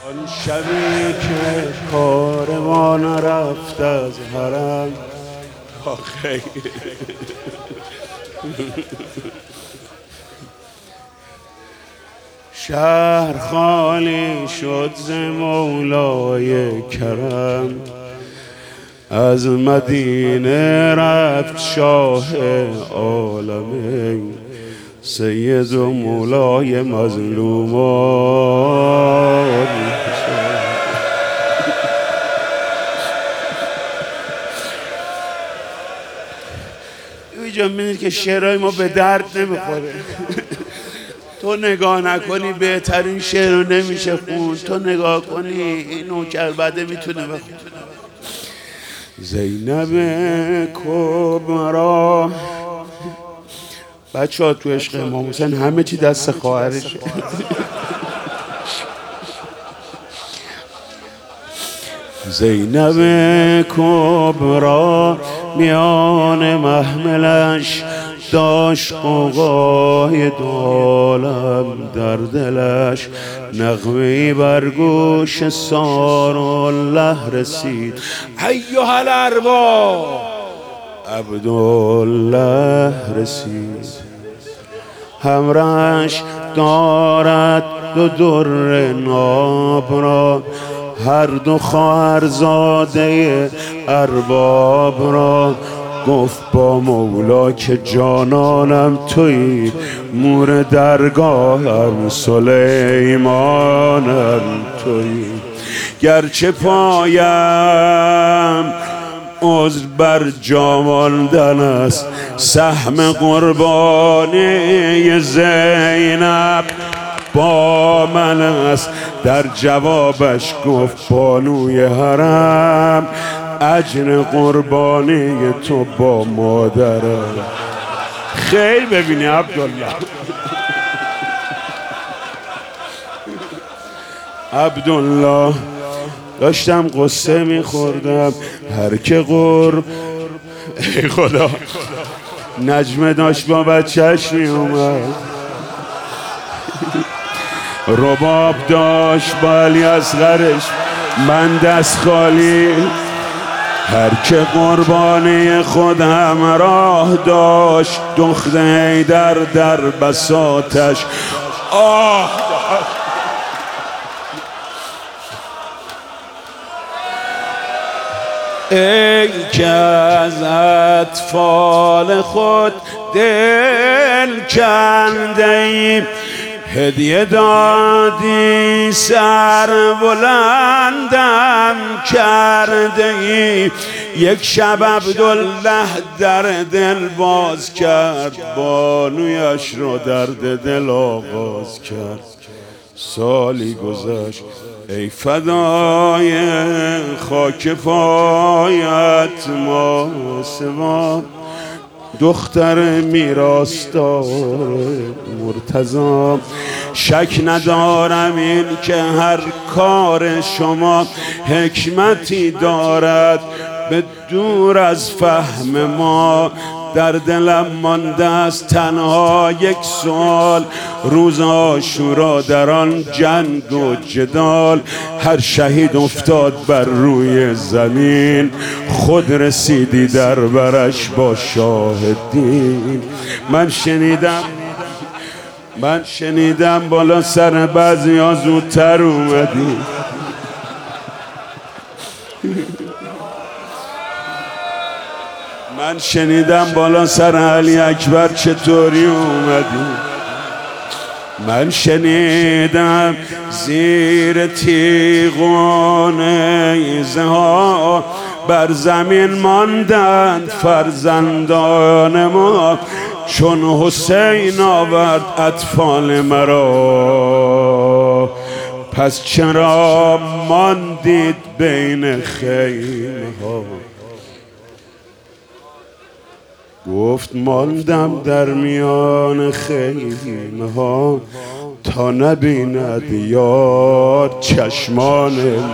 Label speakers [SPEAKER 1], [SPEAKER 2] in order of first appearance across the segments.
[SPEAKER 1] آن شبی که کاروان رفت از حرم آخی شهر خالی شد ز مولای کرم، از مدینه رفت شاه عالمین، سید و مولای مظلومان. اینجا میدونید که شعرهای ما به درد نمیخوره. تو نگاه نکنی بهترین شعر رو نمیشه خون، تو نگاه کنی این نوکر بده میتونه بخون. زینب کبرا بچه ها تو عشق امام حسین همه چی دست خواهرشه. زینب کبرا میان محملش داشت قوقای دولم در دلش، نغمه‌ای بر گوش سارالله رسید، ایها الارباب عبدالله رسید. همراهش دارد دو در ناب را، هر دو خواهرزاده ارباب را. گفت با مولا که جانانم تویی، مور درگاهم سلیمانم تویی. گرچه پایم عذر بر جا ماندن است، سهم قربانی زینب با من است. در جوابش گفت بانوی حرم، اجر قربانی تو با مادرم. خیر ببینی عبدالله. عبدالله داشتم قصه میخوردم، هر که ای خدا نجمه داشت با بچهش میومد، رباب داشت با علی اصغرش، من دست خالی. هر که قربانی خودم راه داشت، دخت حیدر در بساطش آه داشت. ای که از اطفال خود دل کنده ای، هدیه دادی سر بلندم کرده ای. یک شب عبدالله در دل باز کرد، بانویش رو درد دل آغاز کرد. سالی گذشت ای فدای خاک پایت ما سوا، دختر میراثدار مرتضی. شک ندارم این که هر کار شما حکمتی دارد، به دور از فهم ما. در دلم مانده است تنها یک سوال، روز عاشورا در آن جنگ و جدال، هر شهید افتاد بر روی زمین، خود رسیدی در برش با شاهدین. من شنیدم بالا سر بعضی ها زودتر اومدی. من شنیدم بالا سر علی اکبر چطوری اومدی. من شنیدم زیر تیغون نیزه ها بر زمین ماندند فرزندان ما، چون حسین آورد اطفال مرا، پس چرا ماندید بین خیمه ها. گفت ماندم در میان خیمه ها، تا نبیند یاد چشمان من.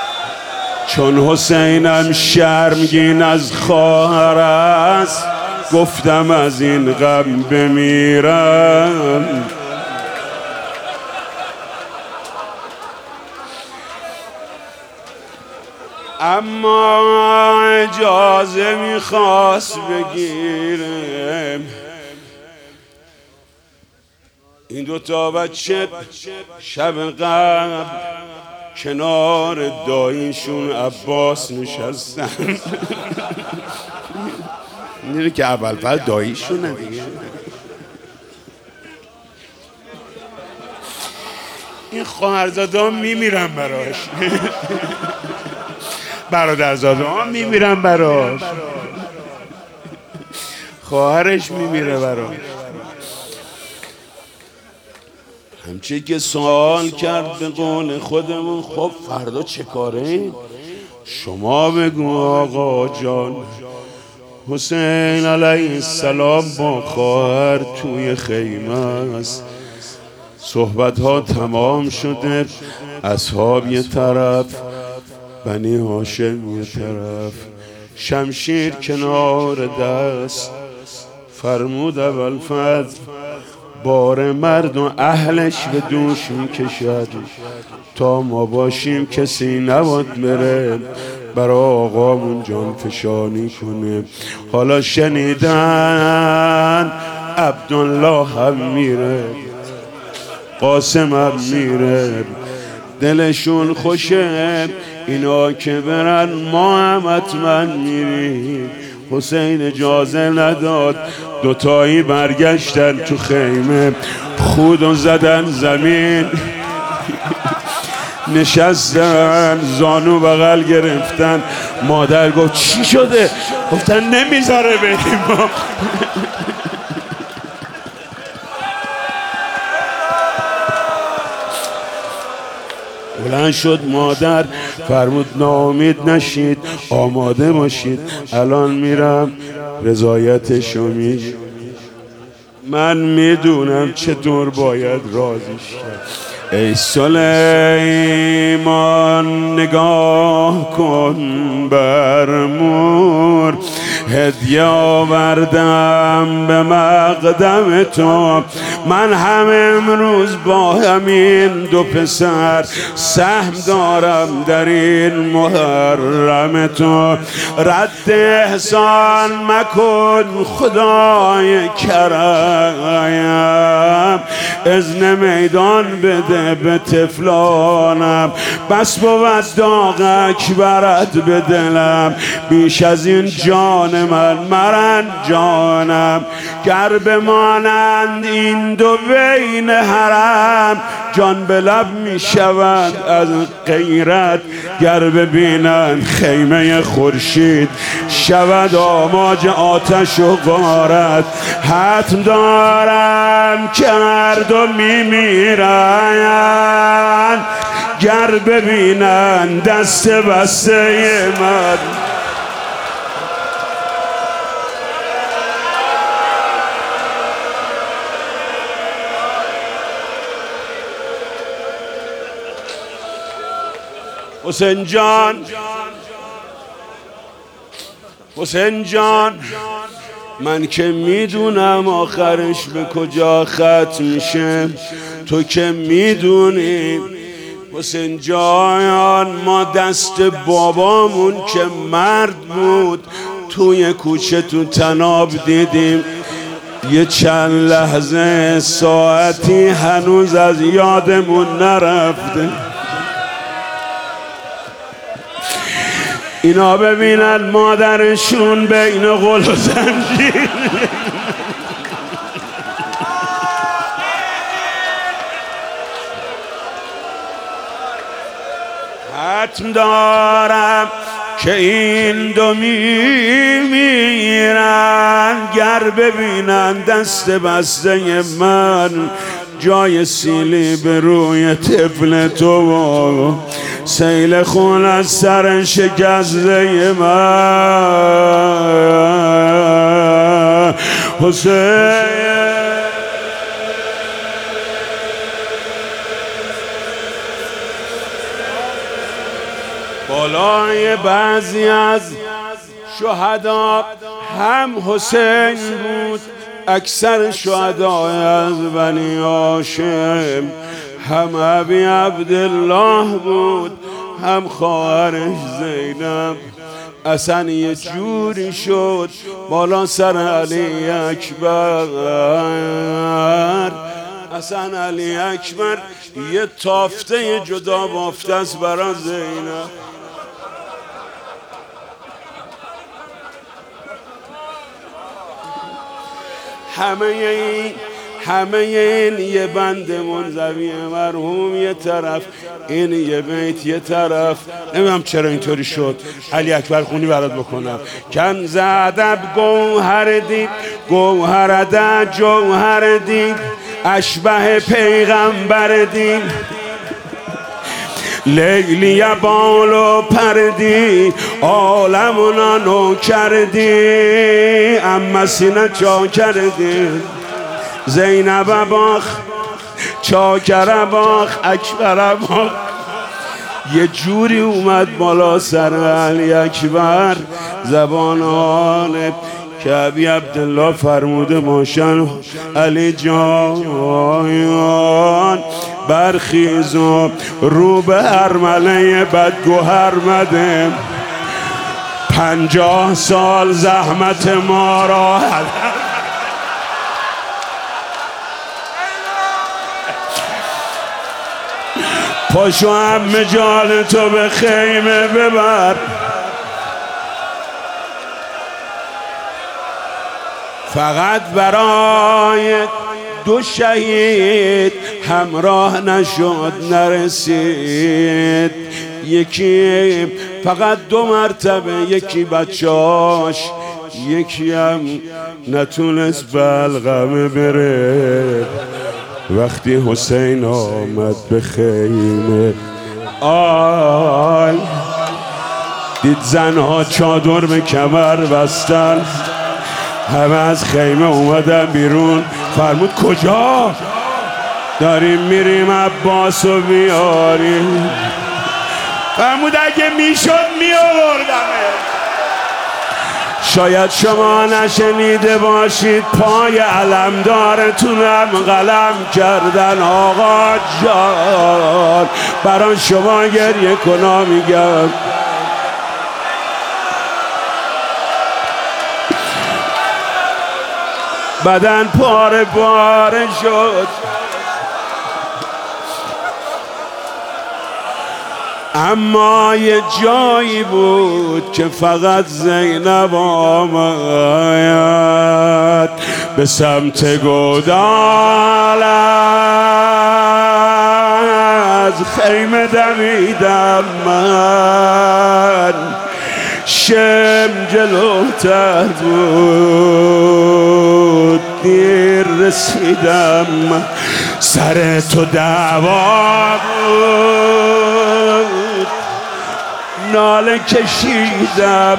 [SPEAKER 1] چون حسینم شرمگین از خواهر است، گفتم از این غم بمیرم. اما اجازه میخواست بگیرم این دوتا بچه شب قبل کنار داییشون عباس نشستن. میدونی که اول داییشونه دیگه. این خواهرزاده ها میمیرن براش، برادرزاده ها میمیرن براش، خواهرش میمیره براش. همچه که سوال کرد به قول خودمون خب فردا چه کاره؟ شما بگو آقا جان. حسین علیه السلام با خواهر توی خیمه است، صحبت ها تمام شده، اصحاب یه طرف، بنی هاشم یه طرف، شمشیر کنار دست. فرمود ابوالفضل بار مرد و اهلش به دوش میکشد، تا ما باشیم کسی نباد بره برای آقامون جان فشانی کنه. حالا شنیدن عبدالله هم میره، قاسم هم میره، دلشون خوشه اینا که برن ما هم حتما میریم. حسین اجازه نداد، دوتایی برگشتن تو خیمه، خودو زدن زمین، نشستن زانو بغل گرفتن. مادر گفت چی شده؟ گفتن نمیذاره بریم ما. بلند شد مادر فرمود ناامید نشید، آماده باشید، الان میرم رضایتشو میگم. من میدونم چطور باید راضیش کرد. ای سلیمان نگاه کن بر مور، هدیه آوردم به مقدم تو. من هم امروز با همین دو پسر سهم دارم در این محرم تو. رد احسان مکن خدای کرم، اذن میدان بده به طفلانم. بس بود داغک برد به دلم، بیش از این جان من مرن جانم. گر بمانند این دو بین حرم، جان به لب می شوند از غیرت. گر ببینند خیمه خورشید، شود آماج آتش و غارت. حتم دارم که مردم می میرن، گر ببینند دست بسته من. حسین جان، حسین جان، من که میدونم آخرش به کجا ختم میشه، تو که میدونی. حسین جان، ما دست بابامون که مرد بود توی کوچه تو تناب دیدیم، یه چند لحظه ساعتی هنوز از یادمون نرفته. اینا ببینن مادرشون بین غل و زنجیر، حتم دارم که این دو میمیرن. گر ببینن دست بسته من، جای سیلی به روی طفل تو، سیل خون از سر شکسته من. حسین بالای بعضی از شهدا هم حسین بود اکثر شهدای از بنی هاشم، هم ابی عبدالله بود هم خواهرش زینب. اصلا یه جوری شد بالا سر علی اکبر، اصلا علی اکبر یه تافته جدا بافته است برای زینب. همه این یه بند منزوی مرحوم یه طرف، این یه بیت یه طرف. نمیدونم چرا اینطوری شد. علی اکبر خونی برات بکنم. کنز ادب گوهر دید، گوهر ادب جوهر دید، اشبه پیغمبر دید، لیلی بال و پردی عالمونا نو کردی، اما سینه چا کردی، زینب باخ چاکر باخ اکبر باخ. یه جوری اومد بالا سر علی اکبر زبان حال که ابی عبدالله فرموده ماشن علی جان برخیز و رو به ارمله بدگوهر مده، 50 سال زحمت ما را پاشو همه جان تو به خیمه ببر. فقط برای 2 شهید همراه نشد نرسید، یکی فقط 2 مرتبه، یکی بچه‌اش، یکی هم نتونست بلغمه بره. وقتی حسین آمد به خیمه دید زنها چادر به کمر بستن، همه از خیمه اومدن بیرون. فرمود کجا؟ داریم میریم عباسو بیاریم. فرمود اگه میشد میآوردمه. شاید شما نشنیده باشید پای علمدارتونم قلم کردن. آقا جان برای شما گریه کنا میگم. بدن پاره پاره شد، اما یه جایی بود که فقط زینب آمد به سمت گودال. از خیمه دویدم من، شم جلوتر بود، دیر رسیدم، سر تو دعوا بود، ناله کشیدم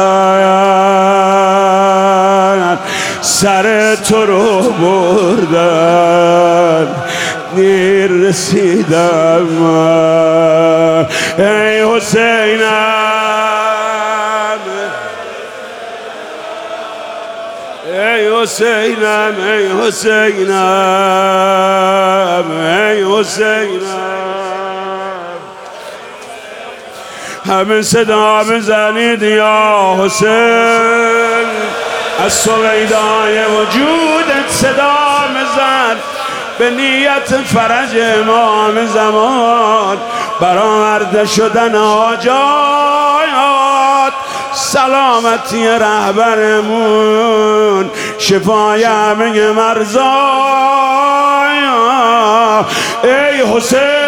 [SPEAKER 1] من، سر تو رو بردن، دیر رسیدم من. ای حسینم، ای حسینم، ای حسینم، ای حسینم. همه صدا بزنید یا حسین، از سویدای وجودت صدا بزن، به نیت فرج امام زمان، برآورده شدن حاجات، سلامتی رهبرمون، شفای همه مرزا. ای حسین